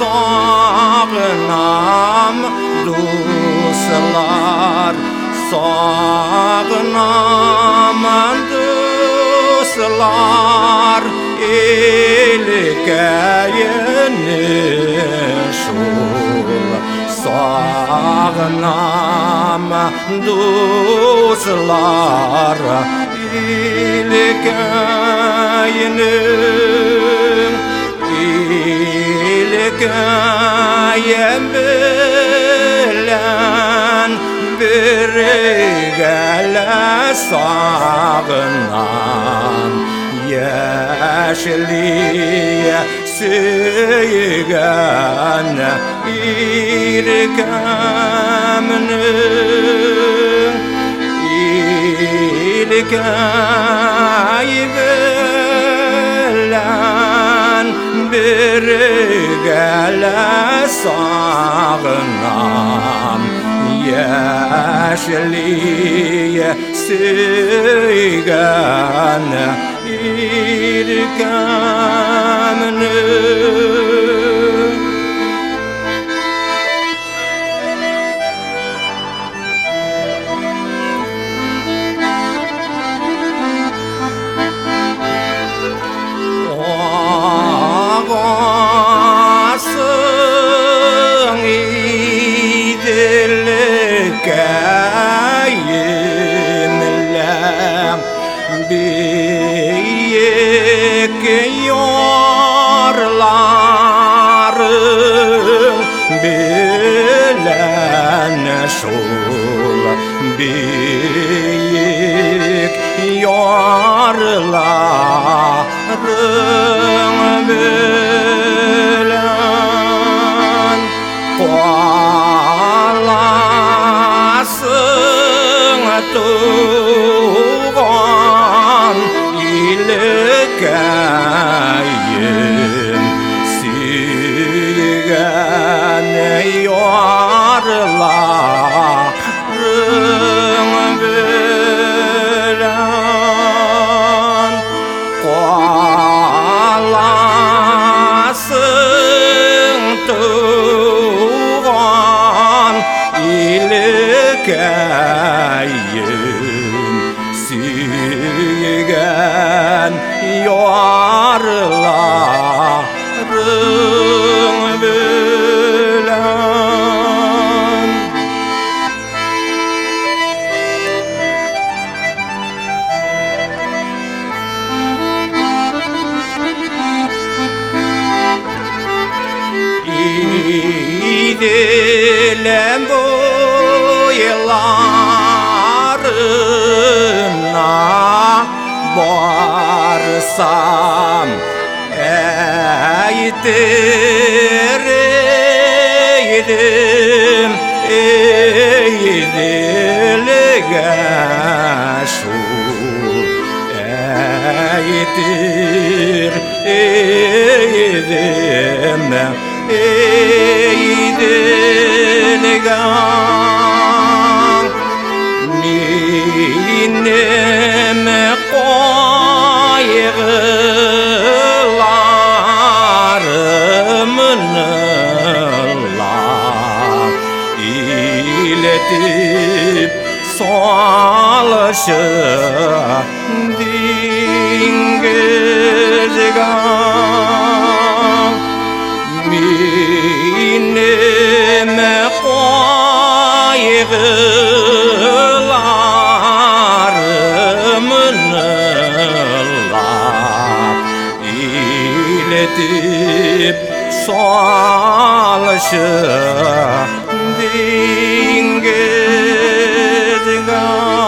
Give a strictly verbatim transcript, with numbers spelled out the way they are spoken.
sağınam dostlar, sağınam dostlar, ilkeyini şul. Sağınam dostlar, ilkeyini İlkayem bilen bir gele sağınan yeşilliğe süygen İlkayeminin İlkayem bilen bir gele sağınam yeşilliğe süygen İlkayeminin büyük yarların bilen şul, büyük yarların bilen kolasın tuğan İlkayem süygen yarların bilen kolasın tuğan İlkayem süygen yarların bilen İdilem bu yıllarına varsam eğdireydim eğdilge şul eğdir eğdim eğdilge nineme kaygılarımın iletip salşı dingizgan mineme kaygılarımın iletip salşı dingizgan